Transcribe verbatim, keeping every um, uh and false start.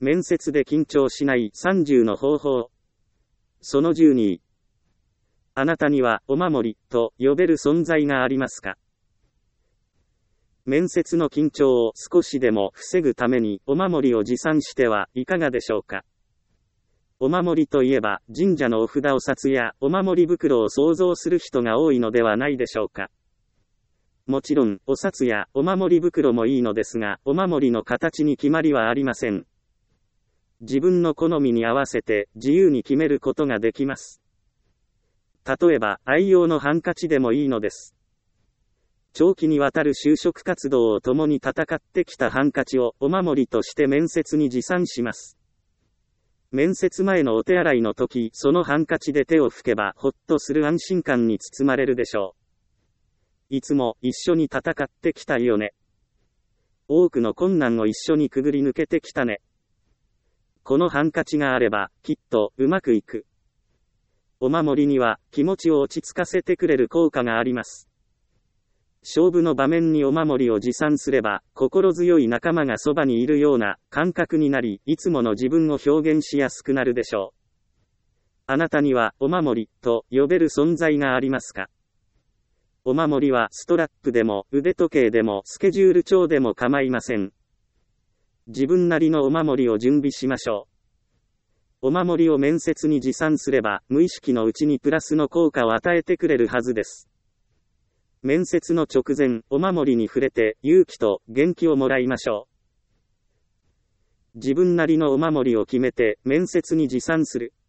面接で緊張しないさんじゅうの方法。そのじゅうに。あなたにはお守りと呼べる存在がありますか？面接の緊張を少しでも防ぐためにお守りを持参してはいかがでしょうか。お守りといえば神社のお札を札やお守り袋を想像する人が多いのではないでしょうか。もちろんお札やお守り袋もいいのですが、お守りの形に決まりはありません。自分の好みに合わせて自由に決めることができます。例えば愛用のハンカチでもいいのです。長期にわたる就職活動を共に戦ってきたハンカチをお守りとして面接に持参します。面接前のお手洗いの時、そのハンカチで手を拭けばほっとする安心感に包まれるでしょう。いつも一緒に戦ってきたよね。多くの困難を一緒にくぐり抜けてきたね。このハンカチがあればきっとうまくいく。お守りには気持ちを落ち着かせてくれる効果があります。勝負の場面にお守りを持参すれば、心強い仲間がそばにいるような感覚になり、いつもの自分を表現しやすくなるでしょう。あなたにはお守りと呼べる存在がありますか？お守りはストラップでも腕時計でもスケジュール帳でも構いません。自分なりのお守りを準備しましょう。お守りを面接に持参すれば、無意識のうちにプラスの効果を与えてくれるはずです。面接の直前、お守りに触れて勇気と元気をもらいましょう。自分なりのお守りを決めて面接に持参する。